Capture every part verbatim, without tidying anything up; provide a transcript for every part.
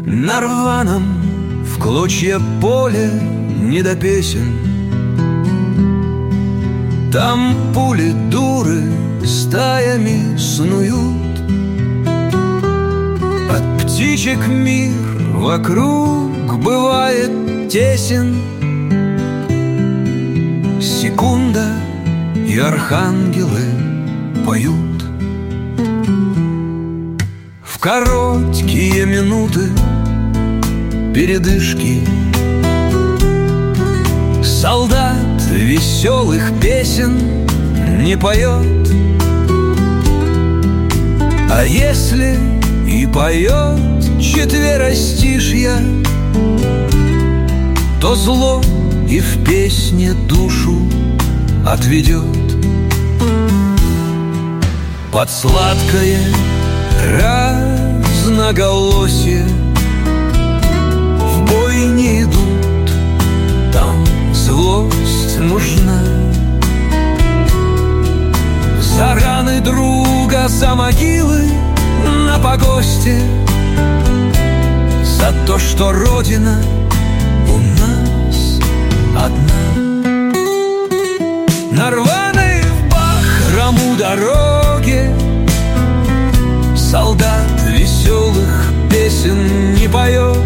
На рваном в клочья поле не до песен. Там пули дуры стаями снуют. От птичек мир вокруг бывает тесен. Секунда, и архангелы поют. В короткие минуты передышки солдат веселых песен не поет. А если и поет четверостишья, то зло и в песне душу отведет. Под сладкое разноголосие в бой не идут, там злость нужна. За раны друга, за могилы на погосте, за то, что Родина у нас одна. На рваной в бахрому дороге солдат веселых песен не поет.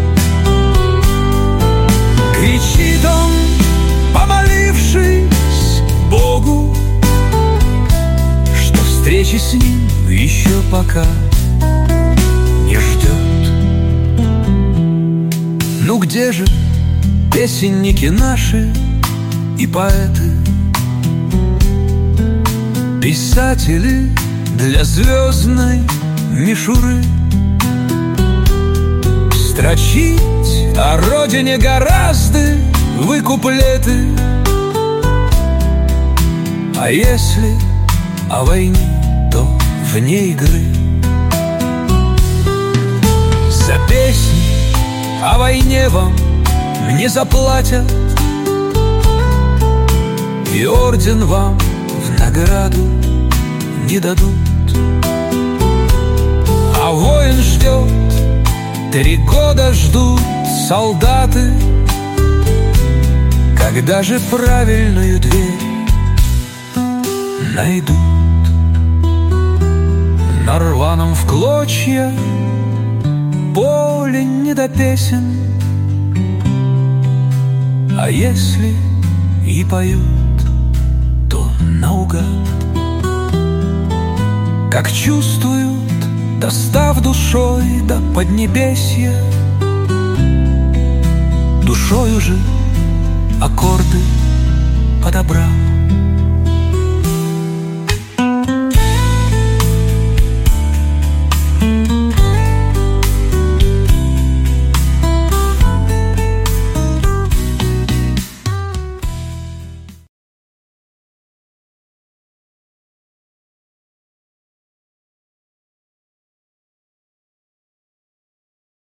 Кричит он, помолившись Богу, что встречи с ним еще пока не ждет. Ну где же песенники наши и поэты, писатели для звездной мишуры? Строчить о родине гораздо вы куплеты, а если о войне, то вне игры. За песни о войне вам не заплатят, и орден вам в награду не дадут. А воин ждет, три года ждут солдаты, когда же правильную дверь найдут. На рваном в клочья поле не до песен, а если и поют, то наугад. Как чувствуют, достав душой до поднебесья, душой уже аккорды подобрав.